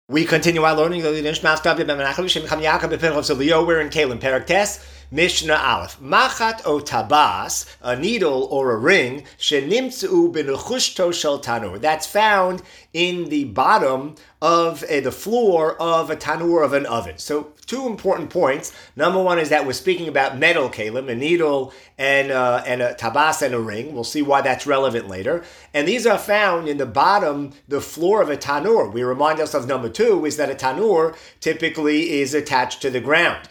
We continue our learning. We're in Kalim, Perek Tes, Mishnah Aleph. Machat o tabas, a needle or a ring, shenimtzu b'nechushto shel tanur. That's found in the bottom of the floor of a tanur of an oven. So two important points. Number one is that we're speaking about metal kalim, a needle and a tabas and a ring. We'll see why that's relevant later. And these are found in the bottom, the floor of a tanur. We remind ourselves, number two, is that a tanur typically is attached to the ground.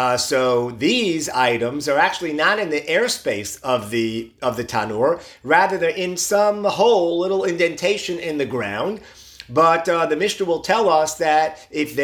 So these items are actually not in the airspace of the tanur. Rather, they're in some hole, little indentation in the ground. But the Mishnah will tell us that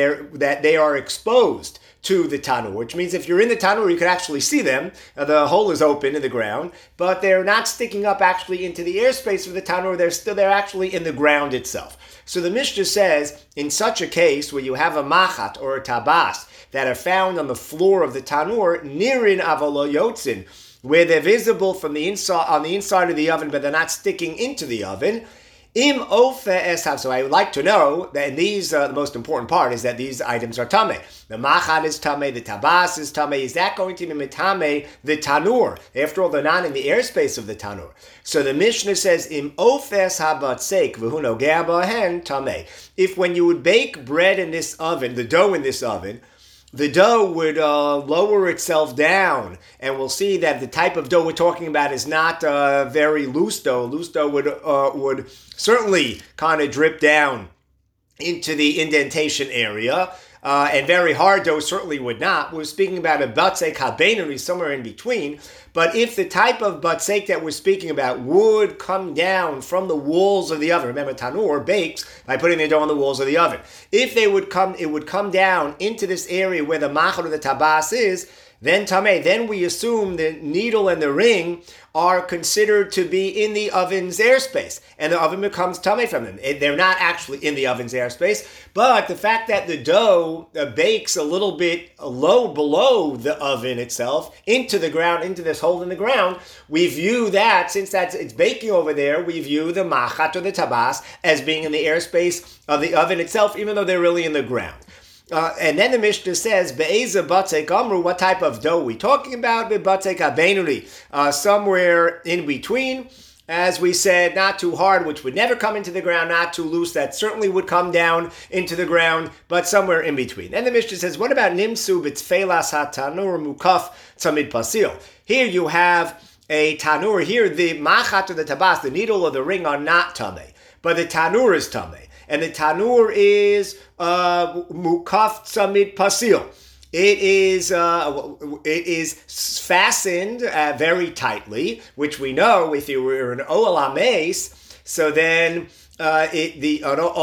they are exposed to the tanur, which means if you're in the tanur, you can actually see them. The hole is open in the ground, but they're not sticking up actually into the airspace of the tanur. They're actually in the ground itself. So the Mishnah says, in such a case where you have a machat or a tabas that are found on the floor of the tanur, nirin avolo yotzin, where they're visible from the inside, on the inside of the oven, but they're not sticking into the oven. Im ofe eshav. So I would like to know that in these, the most important part is that these items are tameh. The machat is tameh, the tabas is tameh. Is that going to be metame the tanur? After all, they're not in the airspace of the tanur. So the Mishnah says, Im ofe habatseik v'hu nogea bahen tameh. If when you would bake bread in this oven, the dough in this oven, the dough would lower itself down, and we'll see that the type of dough we're talking about is not very loose dough. Loose dough would certainly kind of drip down into the indentation area, and very hard dough certainly would not. We're speaking about a batzek habeneri, somewhere in between. But if the type of batzek that we're speaking about would come down from the walls of the oven, remember tanur bakes by putting the dough on the walls of the oven. If they would come, it would come down into this area where the machat or the tabas is, then tameh. Then we assume the needle and the ring are considered to be in the oven's airspace, and the oven becomes tameh from them. They're not actually in the oven's airspace, but the fact that the dough bakes a little bit low below the oven itself, into the ground, into this hole in the ground, we view that, since it's baking over there, we view the machat or the tabas as being in the airspace of the oven itself, even though they're really in the ground. And then the Mishnah says, Be'eza batzek amru, what type of dough are we talking about? Batzek habenuri, somewhere in between. As we said, not too hard, which would never come into the ground, not too loose, that certainly would come down into the ground, but somewhere in between. Then the Mishnah says, what about nimsu b'tfeilas hatanur mukaf tzamid pasil? Here you have a tanur. Here the machat or the tabas, the needle or the ring are not tameh, but the tanur is tameh. And the tanur is mukaf tzamid pasil. It is fastened very tightly, which we know if you were an oel hameis, so then the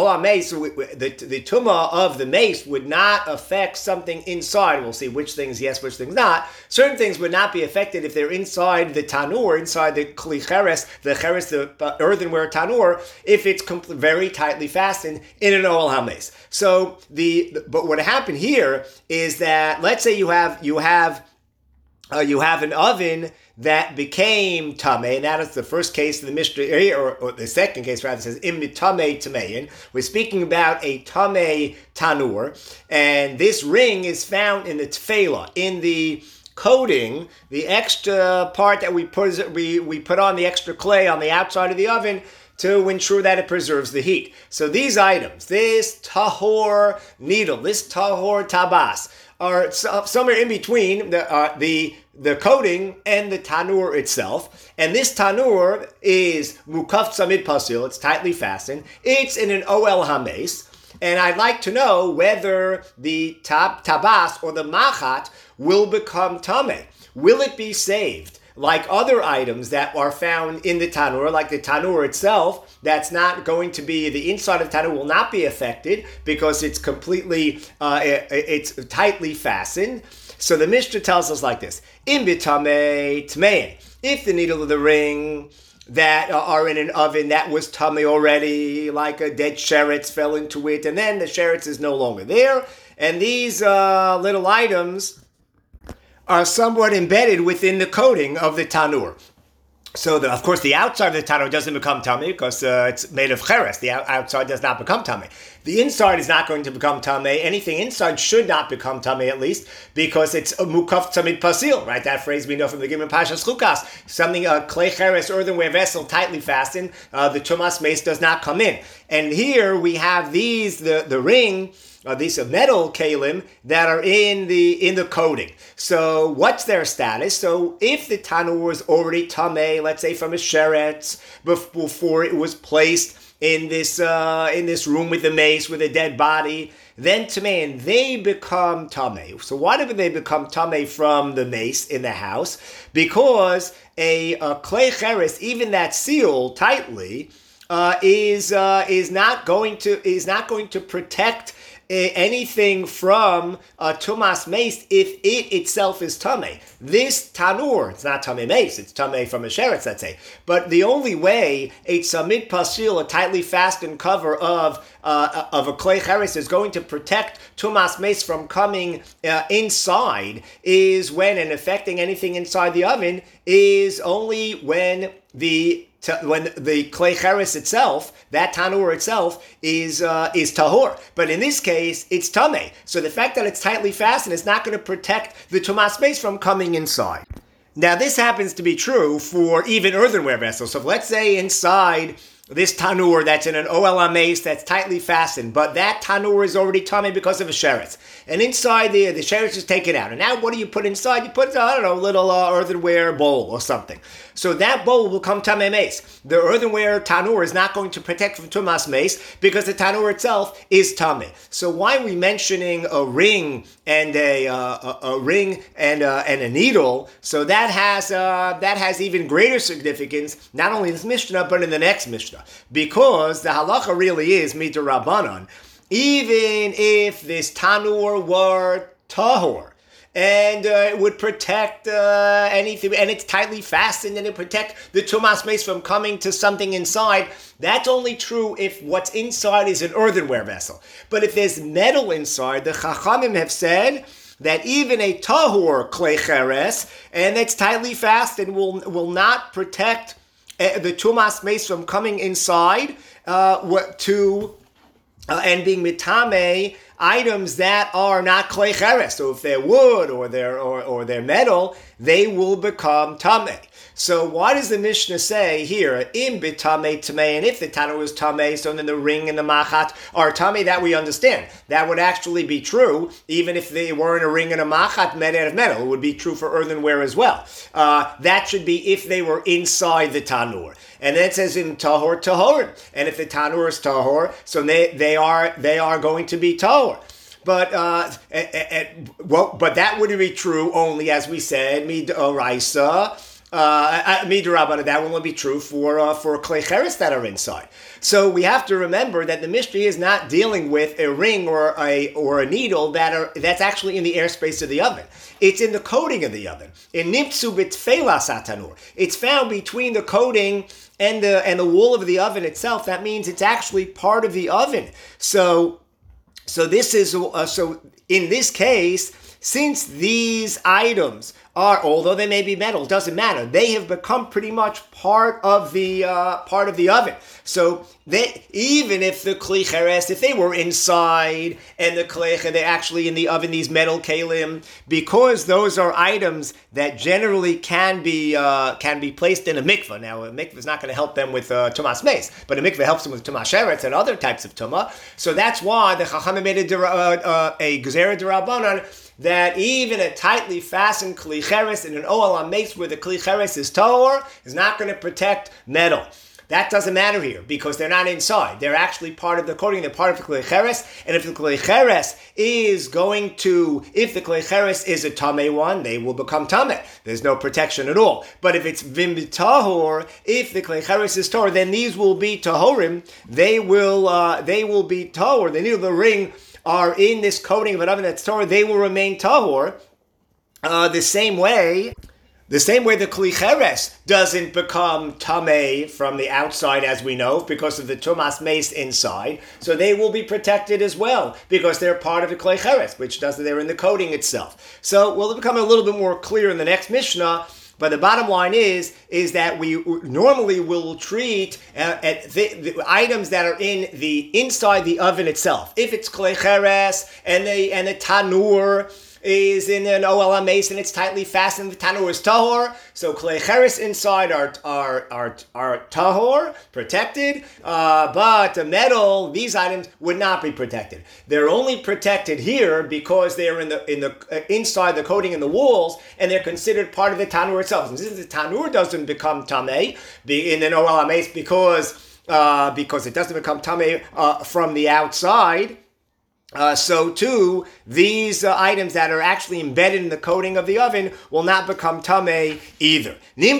tumah of the mace would not affect something inside. We'll see which things yes, which things not. Certain things would not be affected if they're inside the tanur, inside the kli cheres, the earthenware tanur, if it's very tightly fastened in an oel hameis. So but what happened here is that, let's say you have an oven that became tameh, and that is the first case of the Mishnah, or the second case rather, says im tameh tamein. We're speaking about a tameh tanur, and this ring is found in the tefillah, in the coating, the extra part that we put on, the extra clay on the outside of the oven to ensure that it preserves the heat. So these items, this tahor needle, this tahor tabas, are somewhere in between the coating and the tanur itself. And this tanur is mukaf tzamid pasil, it's tightly fastened. It's in an oel hameis. And I'd like to know whether the tabas or the machat will become tameh. Will it be saved? Like other items that are found in the tanur, like the tanur itself, that's not going to be, the inside of the tanur will not be affected because it's completely, it's tightly fastened. So the Mishnah tells us like this: Im b'tamei tmein. If the needle of the ring that are in an oven that was tamei already, like a dead sheretz fell into it, and then the sheretz is no longer there, and these little items are somewhat embedded within the coating of the tanur. So, of course, the outside of the tanur doesn't become tamei because it's made of cheres. The outside does not become tamei. The inside is not going to become tamei. Anything inside should not become tamei, at least, because it's a mukaf tamid pasil, right? That phrase we know from the Gimel Pashas Chukas. Something, a klei cheres, earthenware vessel, tightly fastened, the tumas meis does not come in. And here we have these, the ring, these metal kalim that are in the coating. So what's their status? So if the tanur was already tamei, let's say from a sheretz, before it was placed in this room with the mace, with a dead body, then tamei, and they become tamei. So why do they become tamei from the mace in the house? Because a klei cheres, even that sealed tightly, is not going to protect anything from tumas meis if it itself is tamei. This tanur, it's not tamei meis, it's tamei from a sheretz, let's say. But the only way a tzamid pasil, a tightly fastened cover of a klei cheres, is going to protect tumas meis from coming inside is when, and affecting anything inside the oven, is only when the klei cheres itself, that tanur itself, is tahor. But in this case, it's tamei. So the fact that it's tightly fastened is not going to protect the tumas meis from coming inside. Now this happens to be true for even earthenware vessels. So if, let's say, inside this tanur that's in an oel mace that's tightly fastened, but that tanur is already tamei because of a sheretz, and inside the sheretz is taken out, and now what do you put inside? You put, I don't know, a little earthenware bowl or something. So that bowl will become tamei meis. The earthenware tanur is not going to protect from tumas meis because the tanur itself is tamei. So why are we mentioning a ring and a ring and a needle? So that has even greater significance, not only in this Mishnah but in the next Mishnah, because the halacha really is midrabanan. Even if this tanur were tahor, and it would protect anything, and it's tightly fastened, and it protect the tumas meis from coming to something inside. That's only true if what's inside is an earthenware vessel. But if there's metal inside, the Chachamim have said that even a tahor klei cheres, and it's tightly fastened, will not protect the tumas meis from coming inside and being mitame items that are not klei cheres. So if they're wood or they're metal, they will become tamei. So why does the Mishnah say here, im b'tamei tamei, and if the tanur is tamei, so then the ring and the machat are tamei? That we understand. That would actually be true, even if they weren't a ring and a machat made out of metal. It would be true for earthenware as well. That should be if they were inside the tanur. And then it says in tahor tahor, and if the tanur is tahor, so they are going to be tahor. But but that would be true only, as we said, midoraisa. Midrabana, that will only be true for klei cheres that are inside. So we have to remember that the Mishnah is not dealing with a ring or a needle that's actually in the airspace of the oven. It's in the coating of the oven. In nimtzu b'tfeilas hatanur, it's found between the coating and the wall of the oven itself. That means it's actually part of the oven. So this is so in this case, since these items are, although they may be metal, doesn't matter. They have become pretty much part of the oven. So even if the kli cheres, if they were inside and the kli, they're actually in the oven, these metal kalim, because those are items that generally can be placed in a mikveh. Now a mikveh is not going to help them with tumas meis, but a mikveh helps them with tumas sheretz and other types of tumah. So that's why the Chachamim made a gezerah d'Rabbanan that even a tightly fastened kli cheres in an oel mace where the kli cheres is tahor is not going to protect metal. That doesn't matter here because they're not inside. They're actually part of the coating. They're part of the klei cheres. And if the klei cheres if the klei cheres is a tamei one, they will become tamei. There's no protection at all. But if it's vim tahor, if the klei cheres is tahor, then these will be tahorim. They will be tahor. The needle of the ring are in this coating of an oven that's tahor. They will remain tahor. The same way the kli cheres doesn't become tamei from the outside, as we know, because of the tumas meis inside. So they will be protected as well because they're part of the kli cheres, which they're in the coating itself. So will it become a little bit more clear in the next Mishnah But the bottom line is that we normally will treat the items that are in the inside the oven itself. If it's klei cheres and the tanur is in an OLA mace and it's tightly fastened, the tanur is tahor. So klei cheres inside are tahor, protected, but the metal, these items would not be protected. They're only protected here because they're in the inside the coating in the walls, and they're considered part of the tanur itself. And since the tanur doesn't become tamei in an OLA mace because it doesn't become tamei from the outside. So too, these items that are actually embedded in the coating of the oven will not become tamei either.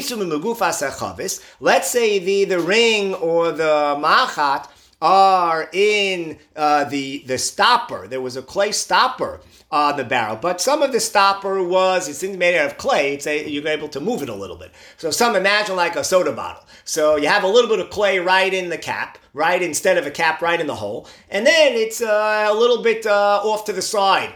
Let's say the ring or the machat are in the stopper. There was a clay stopper on the barrel, but some of the stopper it's made out of clay. You're able to move it a little bit. So imagine like a soda bottle. So you have a little bit of clay right in the cap, right instead of a cap right in the hole, and then it's a little bit off to the side.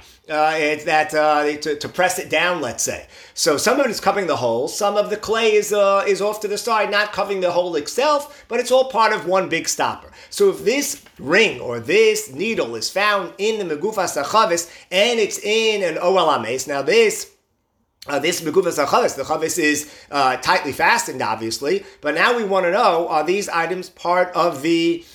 To press it down, let's say. So some of it is covering the hole, some of the clay is off to the side, not covering the hole itself, but it's all part of one big stopper. So if this ring or this needle is found in the megufas hachavis and it's in an OLA mace, now this megufas hachavis, the chavis is tightly fastened, obviously, but now we want to know, are these items part of this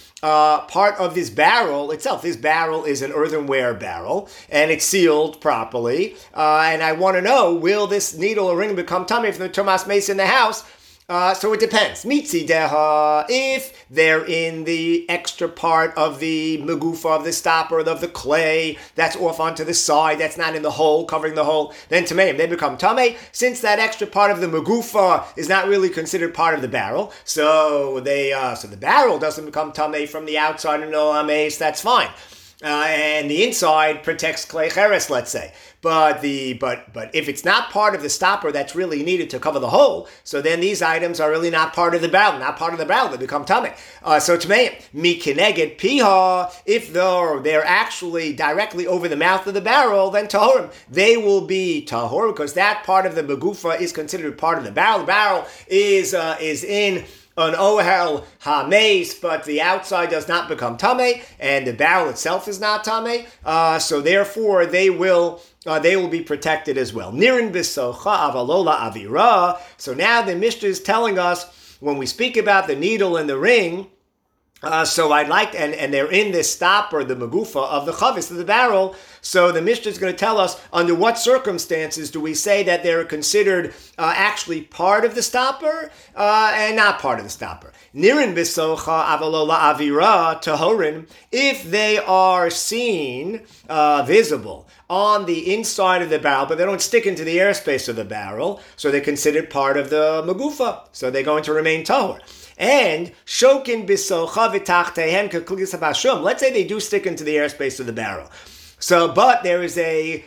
barrel itself? This barrel is an earthenware barrel, and it's sealed properly. And I want to know, will this needle or ring become tamei from the tumas mace in the house? So it depends. Mitzi deha, if they're in the extra part of the megufa, of the stopper, of the clay, that's off onto the side, that's not in the hole, covering the hole, then tameim, they become tamei. Since that extra part of the megufa is not really considered part of the barrel, so the barrel doesn't become tamei from the outside in the mace, that's fine. And the inside protects klei cheres, let's say. But if it's not part of the stopper that's really needed to cover the hole, so then these items are really not part of the barrel, they become tamei. So tameim, mi kineged piha, if they're actually directly over the mouth of the barrel, then tahorim, they will be tahor, because that part of the megufa is considered part of the barrel. The barrel is in an ohel ha-mace, but the outside does not become tamei, and the barrel itself is not tamei. So therefore, they will be protected as well. Nirin b'socha avalola avira. So now the Mishnah is telling us, when we speak about the needle and the ring, so I'd like, and they're in this stopper, the megufa of the chavis, of the barrel. So the Mishnah is going to tell us under what circumstances do we say that they're considered actually part of the stopper and not part of the stopper. Nirin b'socha avalola avira tahorin, if they are seen, visible on the inside of the barrel, but they don't stick into the airspace of the barrel, so they're considered part of the megufa, so they're going to remain tahor. And shokin bisocha v'tachtehen kekligis habashum. Let's say they do stick into the airspace of the barrel. So, but there's a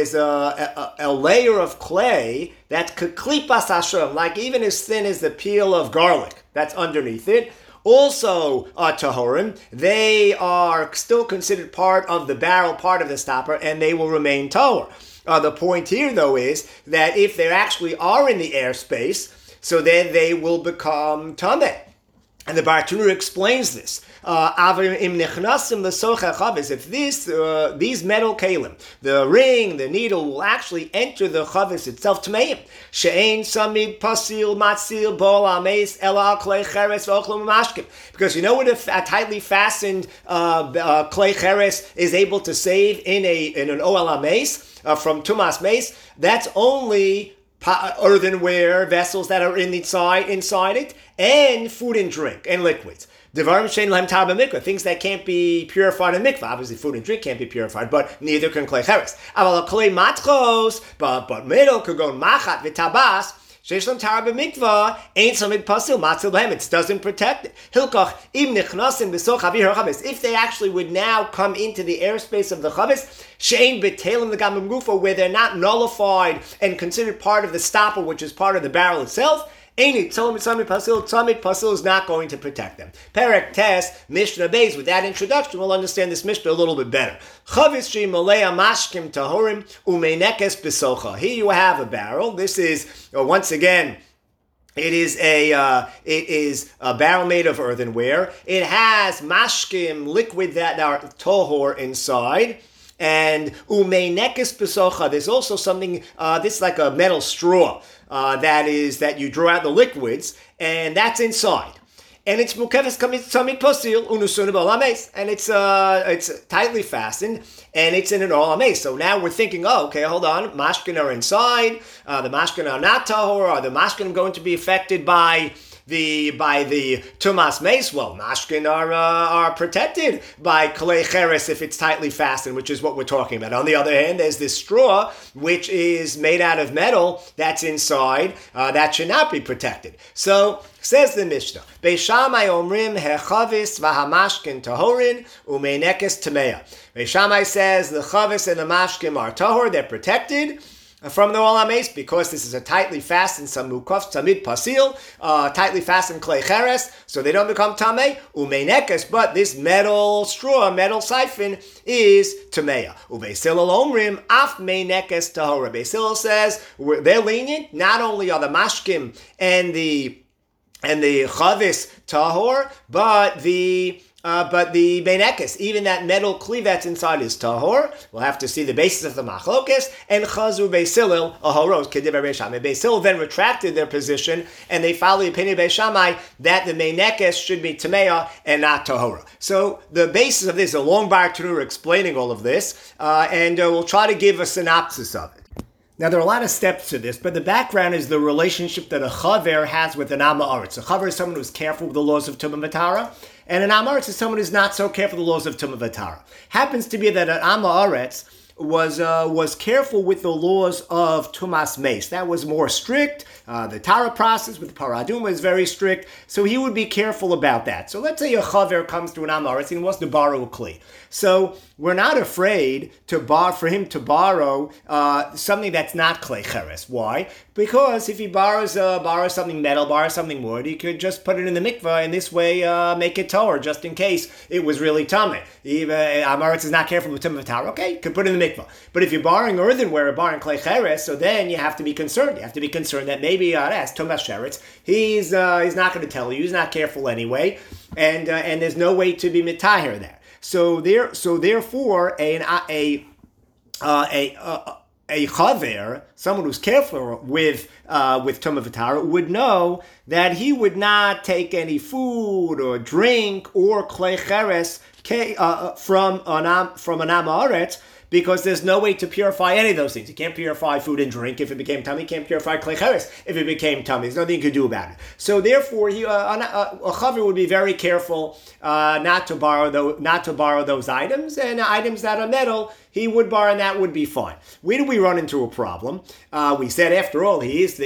layer of clay that's keklipas hashum, like even as thin as the peel of garlic, that's underneath it. Also, tahorim, they are still considered part of the barrel, part of the stopper, and they will remain tahor. The point here, though, is that if they actually are in the airspace, so then they will become tamei. And the Bartenura explains this. If these metal kalim, the ring, the needle, will actually enter the chavis itself, tameim. She'ein samid pasil matzil bol ames ela klei cheres v'ochlum mashkim. Because you know what a tightly fastened klei cheres is able to save in an OL mace from tumas mace? That's only earthenware vessels that are inside it, and food and drink and liquids. Things that can't be purified in mikvah. Obviously, food and drink can't be purified, but neither can klei cheres. But metal could go machat v'tabas. It doesn't protect it. If they actually would now come into the airspace of the chavis, where they're not nullified and considered part of the stopper, which is part of the barrel itself, Any Tzomit Pasil is not going to protect them. Perek Tes, Mishnah Beis, with that introduction, we'll understand this Mishnah a little bit better. Chavis Shi Malea Mashkim Tahorim Umeinekes Besocha. Here you have a barrel. This is, once again, it is a barrel made of earthenware. It has mashkim, liquid that are tohor inside. And umeinekes besocha. There's also something, this is like a metal straw that you draw out the liquids, and that's inside. And it's mukefes tzamid pasil unusuna b'olames, and it's tightly fastened, and it's in an olames. So now we're thinking, okay, hold on, mashkin are inside. The mashkin are not tahor. Are the mashkin going to be affected by the tumas mace? Well, mashkin are protected by klei cheres if it's tightly fastened, which is what we're talking about. On the other hand, there's this straw which is made out of metal that's inside that should not be protected. So says the Mishnah, Beis Shammai omrim hechavis v'hamashkin tahorin umeinekes tamea. Beis Shammai says the chavis and the mashkim are tahor, they're protected from the olam mace because this is a tightly fastened samukaf tamid pasil, tightly fastened klei cheres, so they don't become tamei. Umeinekes, but this metal straw, metal siphon is tamea. Ubeis Hillel omrim af meinekes tahora. Beis Hillel says they're lenient. Not only are the mashkim and the chavis tahor, but the meinekes, even that metal cleave that's inside is tahor. We'll have to see the basis of the machlokes. And chazu Beis Hillel ahoros kedivrei Beis Shammai. Beis Hillel then retracted their position, and they follow the opinion of Beis Shammai that the meinekes should be tamea and not tahora. So the basis of this is a long bar tanur explaining all of this, and we'll try to give a synopsis of it. Now, there are a lot of steps to this, but the background is the relationship that a chaver has with an am ha'aretz. A chaver is someone who's careful with the laws of Tumah v'Tara, and an am ha'aretz is someone who's not so careful with the laws of Tumah v'Tara. Happens to be that an am ha'aretz was careful with the laws of Tumas Mace. That was more strict. The Tara process with the Paraduma is very strict, so he would be careful about that. So let's say a chaver comes to an am ha'aretz and he wants to borrow a kli. So we're not afraid for him to borrow something that's not klei cheres. Why? Because if he borrows something metal, borrows something wood, he could just put it in the mikvah and this way make it tower just in case it was really tameh. Am ha'aretz is not careful with tumah v'tara. Okay, you could put it in the mikvah. But if you're borrowing earthenware or borrowing klei cheres, so then you have to be concerned. You have to be concerned that maybe that's tumah sheretz. He's not going to tell you. He's not careful anyway, and there's no way to be mitaher there. So therefore, a chaver, someone who's careful with Tumah v'Tara, would know that he would not take any food or drink or klei cheres from an am ha'aretz, because there's no way to purify any of those things. You can't purify food and drink if it became tummy. You can't purify klei cheres if it became tummy. There's nothing you could do about it. So therefore, a chaver would be very careful not to borrow those items, and items that are metal he would borrow, and that would be fine. Where do we run into a problem? We said, after all, am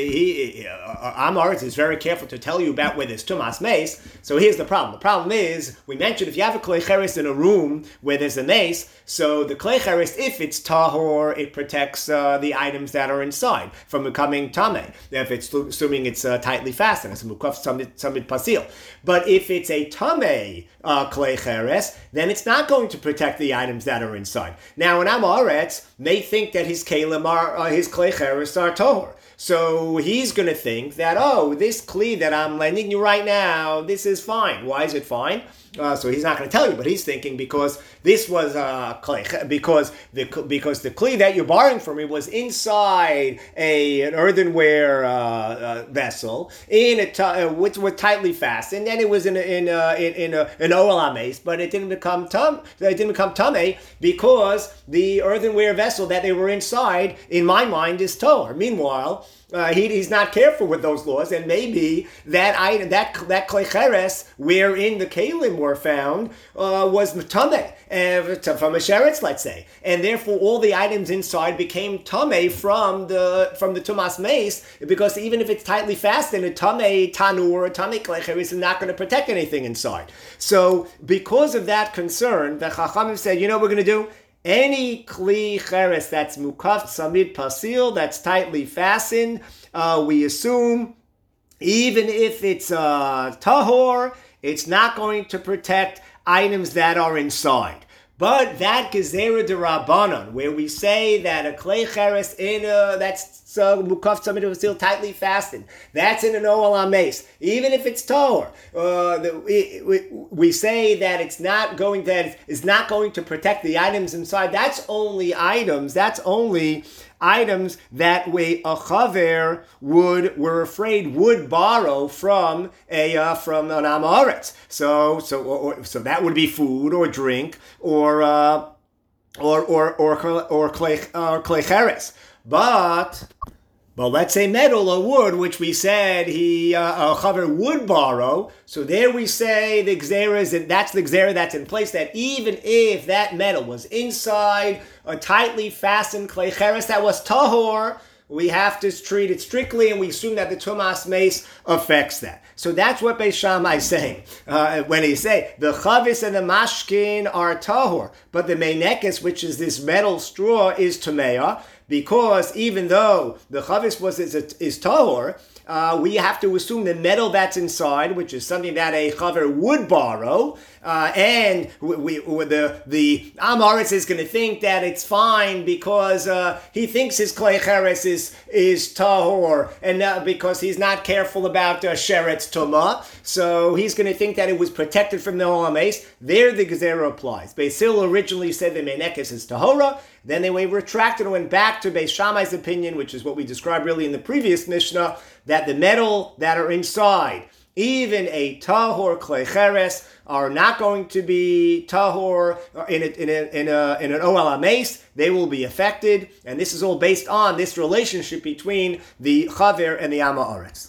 ha'aretz is very careful to tell you about where there's tumas mace. So here's the problem. The problem is, we mentioned if you have a klei cheres in a room where there's a mace, so the klei cheres, if it's tahor, it protects the items that are inside from becoming tameh. If it's assuming it's tightly fastened, it's mukaf samid pasil. But if it's a tameh klei cheres, then it's not going to protect the items that are inside. Now, an am ha'aretz may think that his kelim his klei cheres are tahor. So he's going to think that, this kli that I'm lending you right now, this is fine. Why is it fine? So he's not going to tell you, but he's thinking because this was klei, because the kli that you're borrowing from me was inside an earthenware vessel with tightly fastened, and it was in an oel mace, but it didn't become tameh because the earthenware vessel that they were inside, in my mind, is tahor. Meanwhile, he's not careful with those laws, and maybe that klei cheres wherein the kalim were found was tameh from a sheretz, let's say, and therefore all the items inside became tameh from the tumas mace, because even if it's tightly fastened, a tameh tanur or a tameh klei cheres is not going to protect anything inside. So because of that concern, the Chachamim said, you know what we're going to do? Any kli cheres that's mukaf samid pasil, that's tightly fastened, we assume even if it's tahor, it's not going to protect items that are inside. But that gezerah derabanan, where we say that a klei cheres that's mukaf tzamid was still tightly fastened, that's in an oel ames. Even if it's tahor, we say that it's not going to protect the items inside. That's only items that way a chaver we're afraid would borrow from an amaretz. So that would be food or drink or klei cheres. But let's say metal or wood, which we said a chaver would borrow. So there we say the gzera that's the gzera that's in place, that even if that metal was inside a tightly fastened klei cheres that was tahor, we have to treat it strictly, and we assume that the tumas mace affects that. So that's what Beis Shammai is saying when he say the chavis and the mashkin are tahor, but the meinekes, which is this metal straw, is tameah, because even though the chavis is tahor, we have to assume the metal that's inside, which is something that a chaver would borrow, and the Amaretz is going to think that it's fine because he thinks his klei cheres is tahor, and because he's not careful about sheretz tuma, so he's going to think that it was protected from the olames. There the gezerah applies. Beis Hillel originally said the meinekes is tahora. Then they retracted and went back to Beis Shammai's opinion, which is what we described really in the previous Mishnah, that the metal that are inside, even a tahor klei cheres, are not going to be tahor in an oel ames. They will be affected, and this is all based on this relationship between the chaver and the amaretz.